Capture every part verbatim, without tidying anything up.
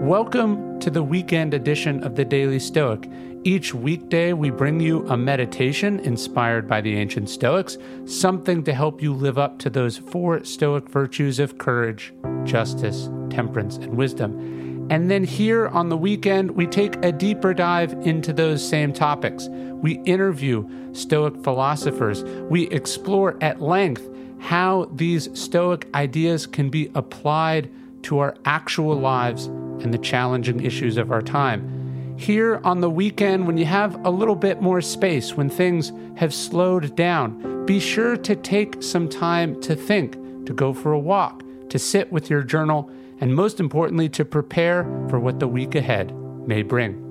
Welcome to the weekend edition of the Daily Stoic. Each weekday, we bring you a meditation inspired by the ancient Stoics, something to help you live up to those four Stoic virtues of courage, justice, temperance, and wisdom. And then here on the weekend, we take a deeper dive into those same topics. We interview Stoic philosophers. We explore at length how these Stoic ideas can be applied to our actual lives and the challenging issues of our time. Here on the weekend, when you have a little bit more space, when things have slowed down, be sure to take some time to think, to go for a walk, to sit with your journal, and most importantly, to prepare for what the week ahead may bring.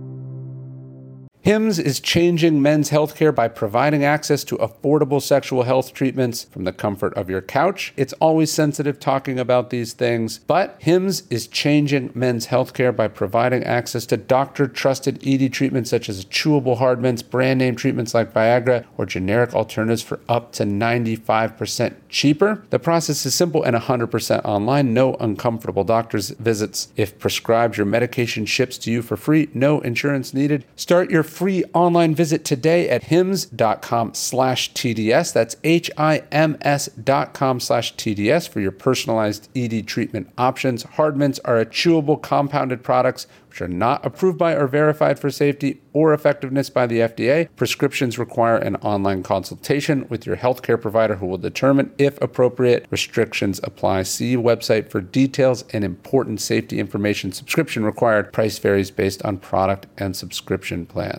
Hims is changing men's healthcare by providing access to affordable sexual health treatments from the comfort of your couch. It's always sensitive talking about these things, but Hims is changing men's healthcare by providing access to doctor-trusted E D treatments such as chewable hard mints, brand name treatments like Viagra, or generic alternatives for up to ninety-five percent cheaper. The process is simple and one hundred percent online. No uncomfortable doctor's visits. If prescribed, your medication ships to you for free. No insurance needed. Start your free online visit today at hims.com slash TDS. That's H-I-M-S dot com slash TDS for your personalized E D treatment options. Hard mints are a chewable compounded products which are not approved by or verified for safety or effectiveness by the F D A. Prescriptions require an online consultation with your healthcare provider who will determine if appropriate. Restrictions apply. See website for details and important safety information. Subscription required. Price varies based on product and subscription plan.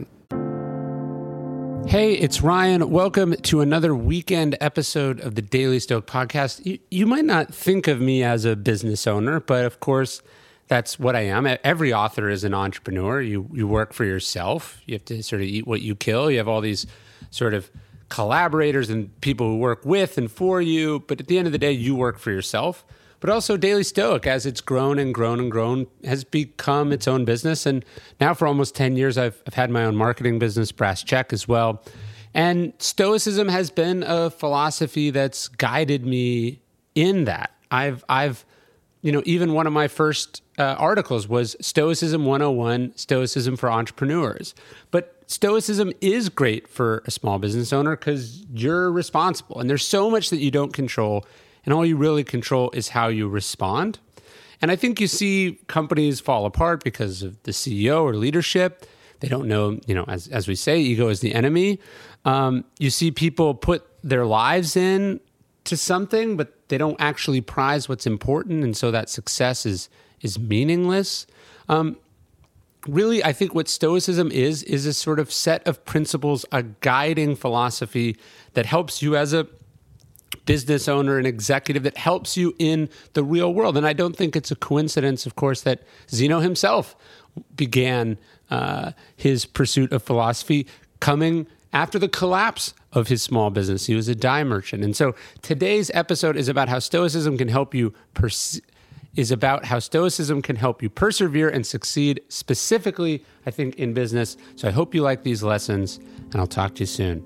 Hey, it's Ryan. Welcome to another weekend episode of the Daily Stoic podcast. You, you might not think of me as a business owner, but of course, that's what I am. Every author is an entrepreneur. You you work for yourself. You have to sort of eat what you kill. You have all these sort of collaborators and people who work with and for you. But at the end of the day, you work for yourself. But also Daily Stoic, as it's grown and grown and grown, has become its own business. And now for almost ten years, I've, I've had my own marketing business, Brass Check, as well. And Stoicism has been a philosophy that's guided me in that. I've, I've, you know, even one of my first uh, articles was Stoicism one oh one, Stoicism for Entrepreneurs. But Stoicism is great for a small business owner because you're responsible. And there's so much that you don't control. And all you really control is how you respond. And I think you see companies fall apart because of the C E O or leadership. They don't know, you know, as, as we say, ego is the enemy. Um, you see people put their lives in to something, but they don't actually prize what's important. And so that success is is meaningless. Um, really, I think what Stoicism is, is a sort of set of principles, a guiding philosophy that helps you as a business owner and executive, that helps you in the real world. And I don't think it's a coincidence, of course, that Zeno himself began uh, his pursuit of philosophy coming after the collapse of his small business. He was a dye merchant. And so today's episode is about how Stoicism can help you pers- is about how Stoicism can help you persevere and succeed, specifically, I think, in business. So I hope you like these lessons, and I'll talk to you soon.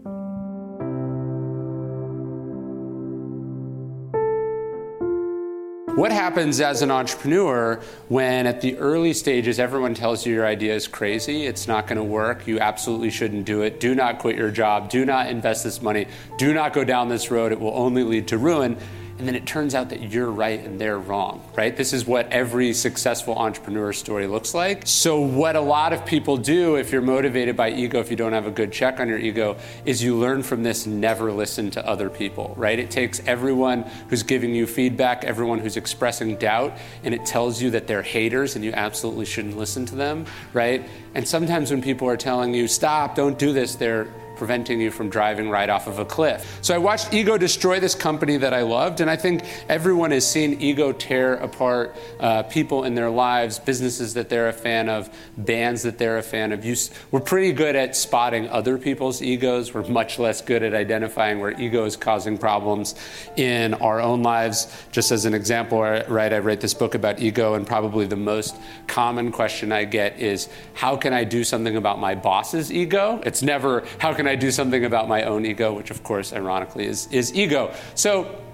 What happens as an entrepreneur when at the early stages everyone tells you your idea is crazy, it's not going to work, you absolutely shouldn't do it, do not quit your job, do not invest this money, do not go down this road, it will only lead to ruin. And then it turns out that you're right and they're wrong, right? This is what every successful entrepreneur story looks like. So what a lot of people do, if you're motivated by ego, if you don't have a good check on your ego, is you learn from this, never listen to other people, right? It takes everyone who's giving you feedback, everyone who's expressing doubt, and it tells you that they're haters and you absolutely shouldn't listen to them, right? And sometimes when people are telling you, stop, don't do this, they're preventing you from driving right off of a cliff. So I watched ego destroy this company that I loved, and I think everyone has seen ego tear apart uh, people in their lives, businesses that they're a fan of, bands that they're a fan of. You, we're pretty good at spotting other people's egos. We're much less good at identifying where ego is causing problems in our own lives. Just as an example, right, I write this book about ego, and probably the most common question I get is, how can I do something about my boss's ego? It's never, how can I do something about my own ego, which of course, ironically, is, is ego. So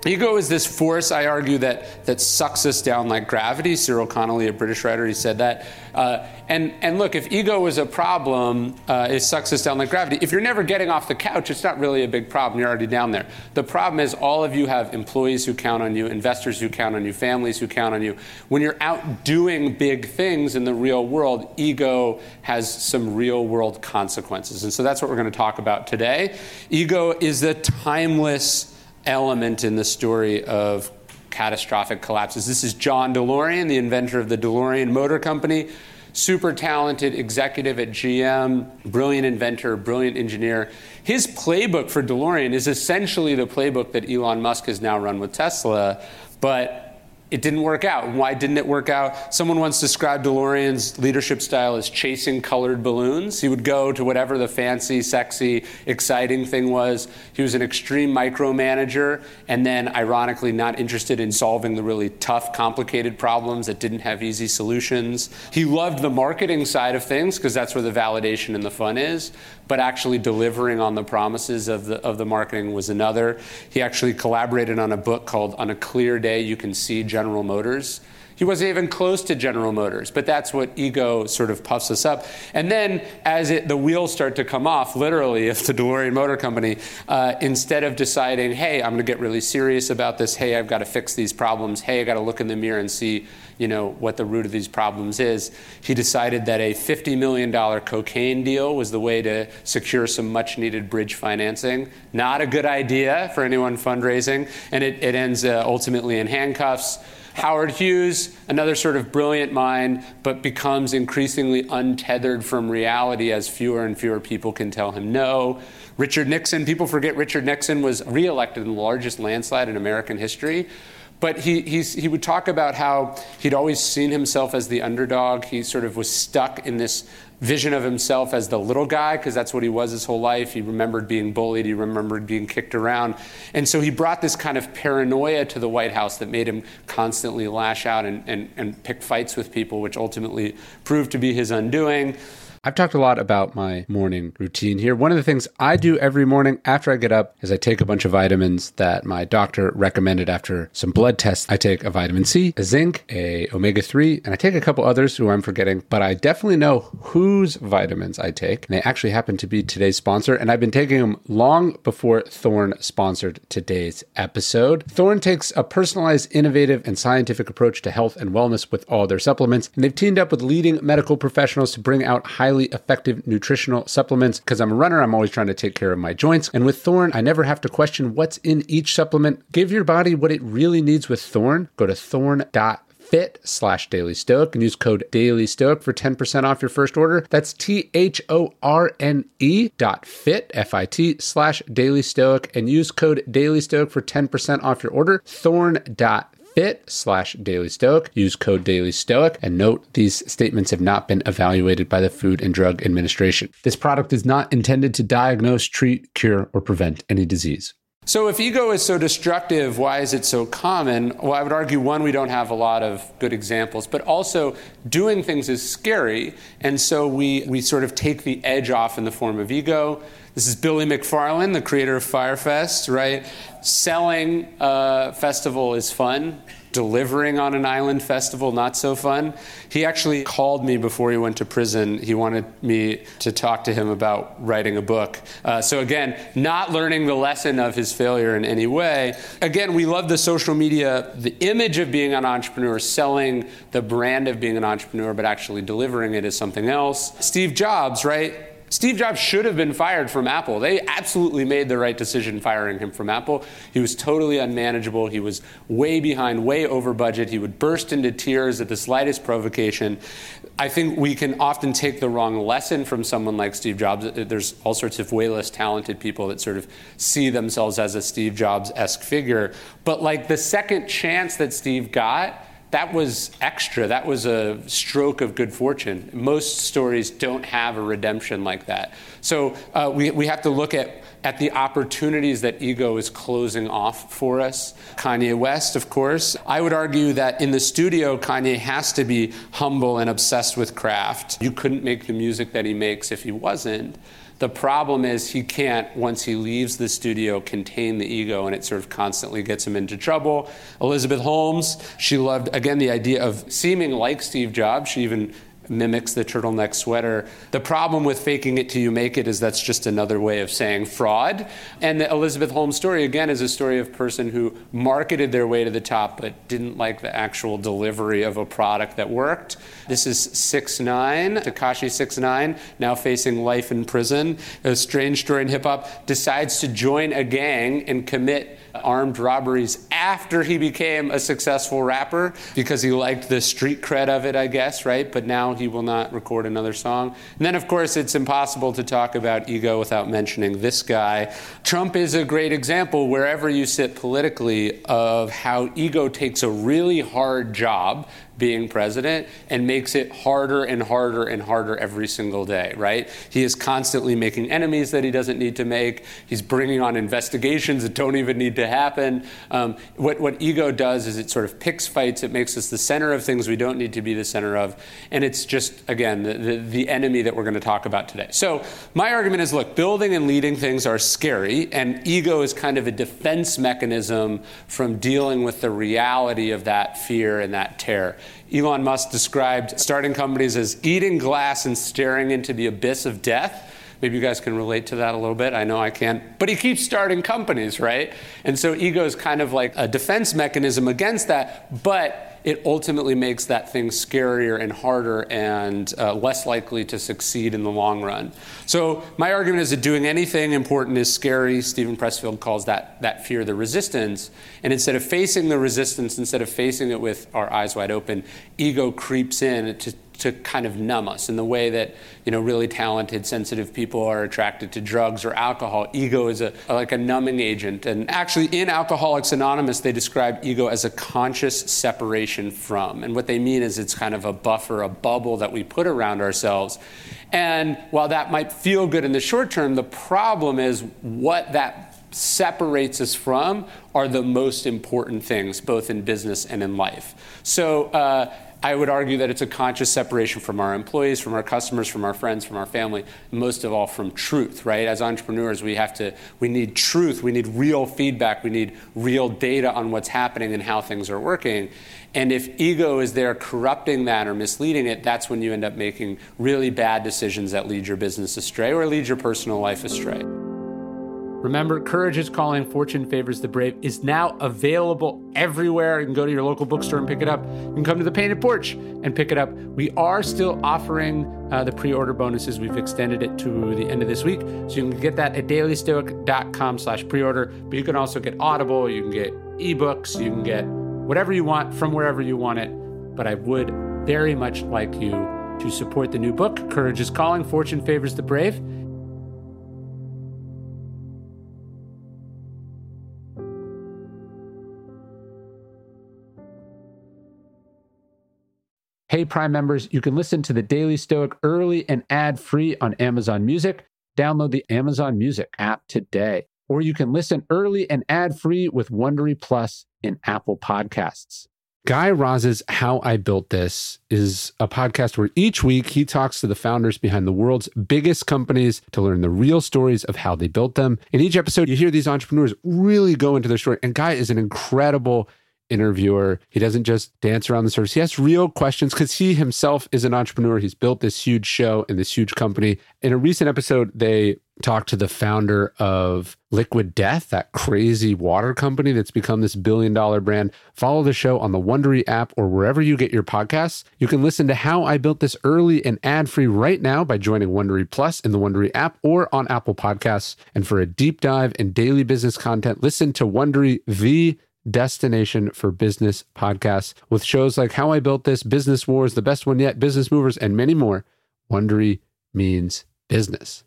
Ego is this force, I argue, that that sucks us down like gravity. Cyril Connolly, a British writer, he said that. Uh, and, and look, if ego is a problem, uh, it sucks us down like gravity. If you're never getting off the couch, it's not really a big problem. You're already down there. The problem is all of you have employees who count on you, investors who count on you, families who count on you. When you're out doing big things in the real world, ego has some real world consequences. And so that's what we're going to talk about today. Ego is the timeless element in the story of catastrophic collapses. This is John DeLorean, the inventor of the DeLorean Motor Company, super talented executive at G M, brilliant inventor, brilliant engineer. His playbook for DeLorean is essentially the playbook that Elon Musk has now run with Tesla, but it didn't work out. And why didn't it work out? Someone once described DeLorean's leadership style as chasing colored balloons. He would go to whatever the fancy, sexy, exciting thing was. He was an extreme micromanager, and then ironically not interested in solving the really tough, complicated problems that didn't have easy solutions. He loved the marketing side of things because that's where the validation and the fun is, but actually delivering on the promises of the of the marketing was another. He actually collaborated on a book called On a Clear Day You Can See General Motors. He wasn't even close to General Motors, but that's what ego sort of puffs us up. And then as it, the wheels start to come off, literally, of the DeLorean Motor Company, uh, instead of deciding, hey, I'm going to get really serious about this, hey, I've got to fix these problems, hey, I've got to look in the mirror and see, you know, what the root of these problems is, he decided that a fifty million dollars cocaine deal was the way to secure some much-needed bridge financing. Not a good idea for anyone fundraising, and it, it ends uh, ultimately in handcuffs. Howard Hughes, another sort of brilliant mind, but becomes increasingly untethered from reality as fewer and fewer people can tell him no. Richard Nixon, people forget Richard Nixon was reelected in the largest landslide in American history. But he he's, he would talk about how he'd always seen himself as the underdog. He sort of was stuck in this vision of himself as the little guy, because that's what he was his whole life. He remembered being bullied. He remembered being kicked around. And so he brought this kind of paranoia to the White House that made him constantly lash out and, and, and pick fights with people, which ultimately proved to be his undoing. I've talked a lot about my morning routine here. One of the things I do every morning after I get up is I take a bunch of vitamins that my doctor recommended after some blood tests. I take a vitamin C, a zinc, a omega three, and I take a couple others who I'm forgetting, but I definitely know whose vitamins I take. And they actually happen to be today's sponsor, and I've been taking them long before Thorne sponsored today's episode. Thorne takes a personalized, innovative, and scientific approach to health and wellness with all their supplements, and they've teamed up with leading medical professionals to bring out high highly effective nutritional supplements. Because I'm a runner, I'm always trying to take care of my joints. And with Thorne, I never have to question what's in each supplement. Give your body what it really needs with Thorne. Go to thorne dot fit slash Daily Stoic and use code Daily Stoic for ten percent off your first order. That's T H O R N E dot fit, F I T, slash Daily Stoic, and use code Daily Stoic for ten percent off your order. Thorne dot fit slash Daily Stoic. Use code Daily Stoic, and note these statements have not been evaluated by the Food and Drug Administration. This product is not intended to diagnose, treat, cure, or prevent any disease. So if ego is so destructive, why is it so common? Well, I would argue, one, we don't have a lot of good examples, but also doing things is scary, and so we, we sort of take the edge off in the form of ego. This is Billy McFarland, the creator of Firefest, right? Selling a festival is fun. Delivering on an island festival, not so fun. He actually called me before he went to prison. He wanted me to talk to him about writing a book. Uh, so again, not learning the lesson of his failure in any way. Again, we love the social media, the image of being an entrepreneur, selling the brand of being an entrepreneur, but actually delivering it is something else. Steve Jobs, right? Steve Jobs should have been fired from Apple. They absolutely made the right decision firing him from Apple. He was totally unmanageable. He was way behind, way over budget. He would burst into tears at the slightest provocation. I think we can often take the wrong lesson from someone like Steve Jobs. There's all sorts of way less talented people that sort of see themselves as a Steve Jobs-esque figure. But like the second chance that Steve got, that was extra. That was a stroke of good fortune. Most stories don't have a redemption like that. So uh, we, we have to look at, at the opportunities that ego is closing off for us. Kanye West, of course. I would argue that in the studio, Kanye has to be humble and obsessed with craft. You couldn't make the music that he makes if he wasn't. The problem is he can't, once he leaves the studio, contain the ego, and it sort of constantly gets him into trouble. Elizabeth Holmes, she loved, again, the idea of seeming like Steve Jobs. She even mimics the turtleneck sweater. The problem with faking it till you make it is that's just another way of saying fraud. And the Elizabeth Holmes story, again, is a story of a person who marketed their way to the top but didn't like the actual delivery of a product that worked. This is six nine, Tekashi six nine, now facing life in prison. A strange story in hip-hop, decides to join a gang and commit armed robberies after he became a successful rapper because he liked the street cred of it, I guess, right? But now he will not record another song. And then, of course, it's impossible to talk about ego without mentioning this guy. Trump is a great example, wherever you sit politically, of how ego takes a really hard job being president and makes it harder and harder and harder every single day, right? He is constantly making enemies that he doesn't need to make. He's bringing on investigations that don't even need to happen. Um, what, what ego does is it sort of picks fights. It makes us the center of things we don't need to be the center of. And it's just, again, the, the, the enemy that we're going to talk about today. So my argument is, look, building and leading things are scary, and ego is kind of a defense mechanism from dealing with the reality of that fear and that terror. Elon Musk described starting companies as eating glass and staring into the abyss of death. Maybe you guys can relate to that a little bit. I know I can't. But he keeps starting companies, right? And so ego is kind of like a defense mechanism against that, but it ultimately makes that thing scarier and harder and uh, less likely to succeed in the long run. So my argument is that doing anything important is scary. Stephen Pressfield calls that, that fear the resistance. And instead of facing the resistance, instead of facing it with our eyes wide open, ego creeps in to to kind of numb us in the way that, you know, really talented, sensitive people are attracted to drugs or alcohol. Ego is a, like a numbing agent. And actually in Alcoholics Anonymous, they describe ego as a conscious separation from. And what they mean is it's kind of a buffer, a bubble that we put around ourselves. And while that might feel good in the short term, the problem is what that separates us from are the most important things, both in business and in life. So, uh, I would argue that it's a conscious separation from our employees, from our customers, from our friends, from our family, and most of all from truth, right? As entrepreneurs, we have to, we need truth, we need real feedback, we need real data on what's happening and how things are working. And if ego is there corrupting that or misleading it, that's when you end up making really bad decisions that lead your business astray or lead your personal life astray. Remember, Courage is Calling, Fortune Favors the Brave is now available everywhere. You can go to your local bookstore and pick it up. You can come to the Painted Porch and pick it up. We are still offering uh, the pre-order bonuses. We've extended it to the end of this week. So you can get that at dailystoic.com slash pre-order. But you can also get Audible, you can get ebooks, you can get whatever you want from wherever you want it. But I would very much like you to support the new book, Courage is Calling, Fortune Favors the Brave. Hey, Prime members, you can listen to the Daily Stoic early and ad-free on Amazon Music. Download the Amazon Music app today. Or you can listen early and ad-free with Wondery Plus in Apple Podcasts. Guy Raz's How I Built This is a podcast where each week he talks to the founders behind the world's biggest companies to learn the real stories of how they built them. In each episode, you hear these entrepreneurs really go into their story. And Guy is an incredible interviewer. He doesn't just dance around the surface. He asks real questions because he himself is an entrepreneur. He's built this huge show and this huge company. In a recent episode, they talked to the founder of Liquid Death, that crazy water company that's become this billion dollar brand. Follow the show on the Wondery app or wherever you get your podcasts. You can listen to How I Built This early and ad-free right now by joining Wondery Plus in the Wondery app or on Apple Podcasts. And for a deep dive in daily business content, listen to Wondery, the destination for business podcasts, with shows like How I Built This, Business Wars, The Best One Yet, Business Movers, and many more. Wondery means business.